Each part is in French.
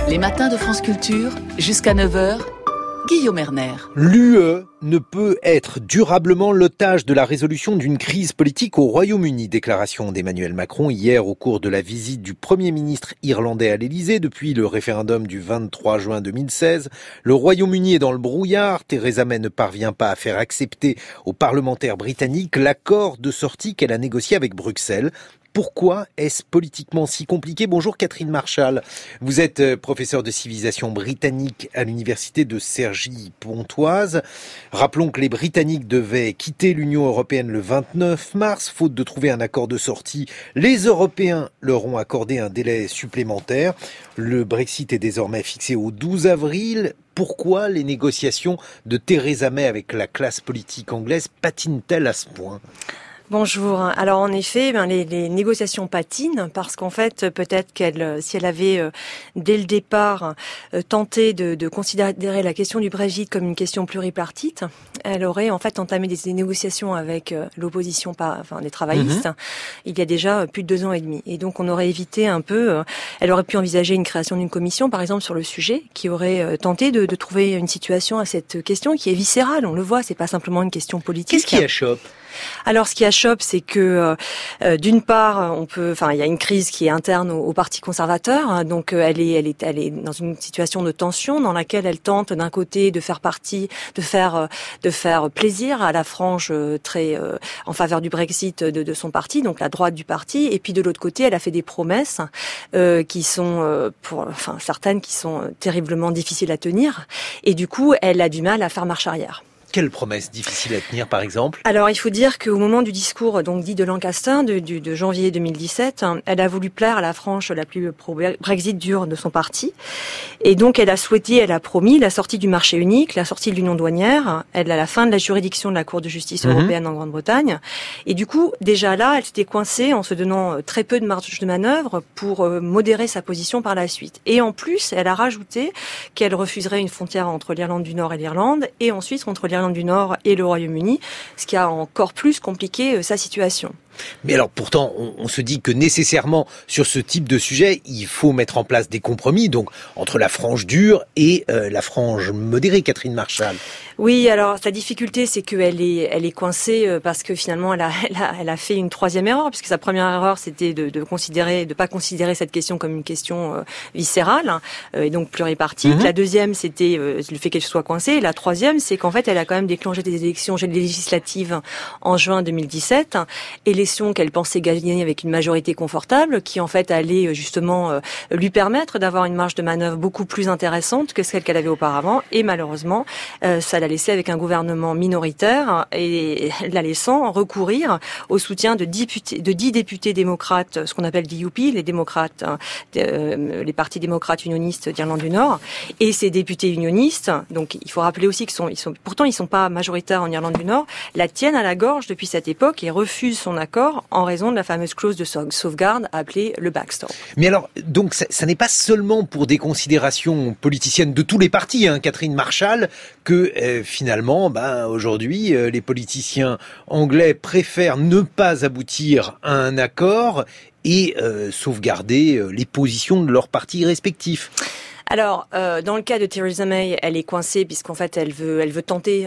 Les matins de France Culture, jusqu'à 9h, Guillaume Erner. L'UE ne peut être durablement l'otage de la résolution d'une crise politique au Royaume-Uni. Déclaration d'Emmanuel Macron hier au cours de la visite du Premier ministre irlandais à l'Élysée depuis le référendum du 23 juin 2016. Le Royaume-Uni est dans le brouillard. Theresa May ne parvient pas à faire accepter aux parlementaires britanniques l'accord de sortie qu'elle a négocié avec Bruxelles. Pourquoi est-ce politiquement si compliqué ? Bonjour Catherine Marchal, vous êtes professeure de civilisation britannique à l'université de Cergy-Pontoise. Rappelons que les Britanniques devaient quitter l'Union européenne le 29 mars, faute de trouver un accord de sortie. Les Européens leur ont accordé un délai supplémentaire. Le Brexit est désormais fixé au 12 avril. Pourquoi les négociations de Theresa May avec la classe politique anglaise patinent-elles à ce point ? Bonjour. Alors en effet, les négociations patinent parce qu'en fait, peut-être si elle avait dès le départ tenté de considérer la question du Brexit comme une question pluripartite, elle aurait en fait entamé des négociations avec l'opposition, des travaillistes, il y a déjà plus de 2 ans et demi. Et donc on aurait évité un peu. Elle aurait pu envisager une création d'une commission, par exemple sur le sujet, qui aurait tenté de trouver une situation à cette question qui est viscérale. On le voit, c'est pas simplement une question politique. Qu'est-ce qui achoppe ? Alors, ce qui achoppe, c'est que d'une part, il y a une crise qui est interne au Parti conservateur. Donc, elle est dans une situation de tension dans laquelle elle tente d'un côté de faire plaisir à la frange très en faveur du Brexit de son parti, donc la droite du parti. Et puis de l'autre côté, elle a fait des promesses qui sont, certaines qui sont terriblement difficiles à tenir. Et du coup, elle a du mal à faire marche arrière. Quelle promesse difficile à tenir, par exemple ? Alors, il faut dire qu'au moment du discours dit de Lancaster, de janvier 2017, elle a voulu plaire à la frange la plus pro-Brexit dure de son parti. Et donc, elle a promis la sortie du marché unique, la sortie de l'union douanière, la fin de la juridiction de la Cour de justice européenne en Grande-Bretagne. Et du coup, déjà là, elle s'était coincée en se donnant très peu de marge de manœuvre pour modérer sa position par la suite. Et en plus, elle a rajouté qu'elle refuserait une frontière entre l'Irlande du Nord et l'Irlande, et ensuite entre l'Irlande du Nord et le Royaume-Uni, ce qui a encore plus compliqué sa situation. Mais alors pourtant, on se dit que nécessairement sur ce type de sujet, il faut mettre en place des compromis, donc entre la frange dure et la frange modérée, Catherine Marchal. Oui, alors sa difficulté, c'est qu'elle est coincée parce que finalement elle a fait une troisième erreur, puisque sa première erreur c'était de pas considérer cette question comme une question viscérale et donc pluripartite. La deuxième, c'était le fait qu'elle soit coincée. Et la troisième, c'est qu'en fait elle a quand même déclenché des élections législatives en juin 2017, élections qu'elle pensait gagner avec une majorité confortable, qui en fait allait justement lui permettre d'avoir une marge de manœuvre beaucoup plus intéressante que celle qu'elle avait auparavant. Et malheureusement, ça l'a laissé avec un gouvernement minoritaire et la laissant recourir au soutien de 10 députés démocrates, ce qu'on appelle DUP, les démocrates, les partis démocrates unionistes d'Irlande du Nord. Et ces députés unionistes, donc il faut rappeler aussi pourtant ils sont pas majoritaires en Irlande du Nord, la tiennent à la gorge depuis cette époque et refusent son accord en raison de la fameuse clause de sauvegarde appelée le backstop. Mais alors, donc ça n'est pas seulement pour des considérations politiciennes de tous les partis, Catherine Marchal, que finalement, aujourd'hui, les politiciens anglais préfèrent ne pas aboutir à un accord et sauvegarder les positions de leurs partis respectifs. Alors, dans le cas de Theresa May, elle est coincée puisqu'en fait, elle veut tenter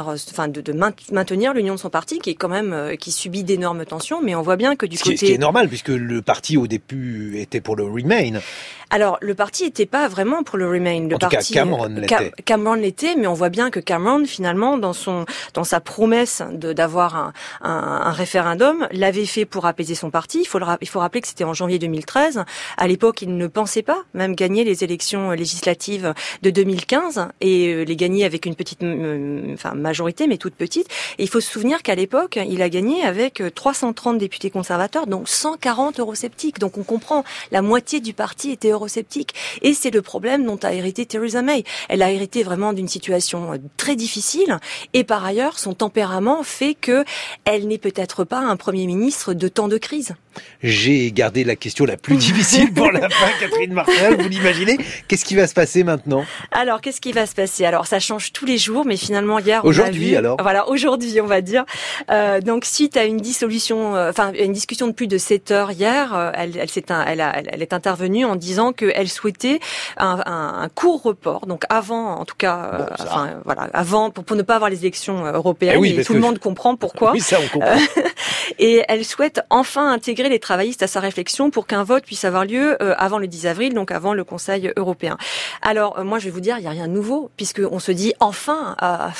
de maintenir l'union de son parti, qui est quand même qui subit d'énormes tensions. Mais on voit bien que ce qui est normal puisque le parti au début était pour le Remain. Alors, le parti était pas vraiment pour le Remain. En tout cas, Cameron l'était. Cameron l'était, mais on voit bien que Cameron, finalement, dans sa promesse d'avoir un référendum, l'avait fait pour apaiser son parti. Il faut rappeler que c'était en janvier 2013. À l'époque, il ne pensait pas même gagner les élections législatives de 2015 et les gagner avec une petite majorité, mais toute petite. Et il faut se souvenir qu'à l'époque, il a gagné avec 330 députés conservateurs, donc 140 eurosceptiques. Donc on comprend, la moitié du parti était eurosceptique. Et c'est le problème dont a hérité Theresa May. Elle a hérité vraiment d'une situation très difficile et par ailleurs, son tempérament fait que elle n'est peut-être pas un Premier ministre de temps de crise. J'ai gardé la question la plus difficile pour la fin, Catherine Marchal, vous l'imaginez ? Qu'est-ce Qu'est-ce qui va se passer maintenant? Alors, qu'est-ce qui va se passer? Alors, ça change tous les jours, mais finalement, hier, aujourd'hui, alors? Voilà, aujourd'hui, on va dire. Donc, suite à une dissolution, une discussion de plus de 7 heures hier, elle est intervenue en disant qu'elle souhaitait un court report. Donc, avant, en tout cas, avant, pour ne pas avoir les élections européennes. Et tout le monde comprend pourquoi. Oui, ça, on comprend. Et elle souhaite enfin intégrer les travaillistes à sa réflexion pour qu'un vote puisse avoir lieu avant le 10 avril, donc avant le Conseil européen. Alors, moi, je vais vous dire, il n'y a rien de nouveau, puisqu'on se dit enfin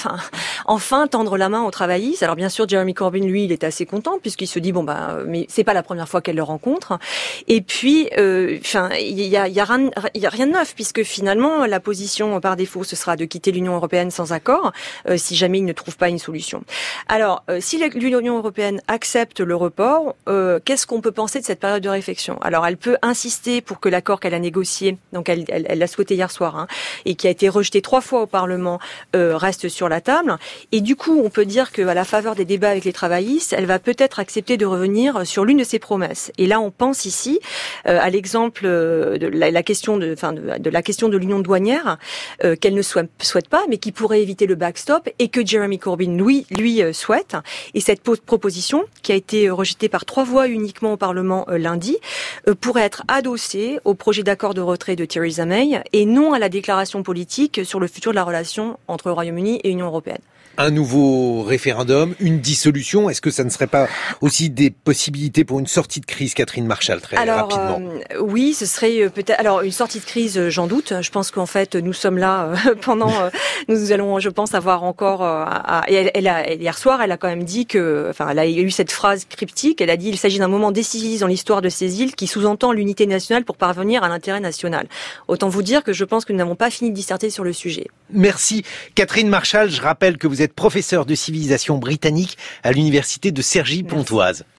tendre la main aux travaillistes. Alors, bien sûr, Jeremy Corbyn, lui, il est assez content, puisqu'il se dit, mais c'est pas la première fois qu'elle le rencontre. Et puis, il y a rien de neuf, puisque finalement, la position par défaut, ce sera de quitter l'Union européenne sans accord, si jamais il ne trouve pas une solution. Alors, si l'Union européenne accepte le report, qu'est-ce qu'on peut penser de cette période de réflexion? Alors, elle peut insister pour que l'accord qu'elle a négocié, donc elle l'a souhaité hier soir, et qui a été rejeté 3 fois au Parlement, reste sur la table. Et du coup, on peut dire qu'à la faveur des débats avec les travaillistes, elle va peut-être accepter de revenir sur l'une de ses promesses. Et là, on pense ici à l'exemple de la question de l'union douanière, qu'elle ne souhaite pas, mais qui pourrait éviter le backstop, et que Jeremy Corbyn, lui souhaite. Et cette proposition, qui a été rejetée par 3 voix uniquement au Parlement lundi, pourrait être adossée au projet d'accord de retrait de Theresa May et non à la déclaration politique sur le futur de la relation entre le Royaume-Uni et l'Union européenne. Un nouveau référendum, une dissolution, est-ce que ça ne serait pas aussi des possibilités pour une sortie de crise, Catherine Marchal, rapidement? Oui, ce serait peut-être... Alors, une sortie de crise, j'en doute. Je pense qu'en fait, nous sommes là pendant... nous allons, je pense, avoir encore... hier soir, elle a quand même dit que... elle a eu cette phrase cryptique. Elle a dit « Il s'agit d'un moment décisif dans l'histoire de ces îles qui sous-entend l'unité nationale pour parvenir à l'intérêt national ». Autant vous dire que je pense que nous n'avons pas fini de disserter sur le sujet. Merci. Catherine Marchal, je rappelle que vous êtes professeure de civilisation britannique à l'université de Cergy-Pontoise.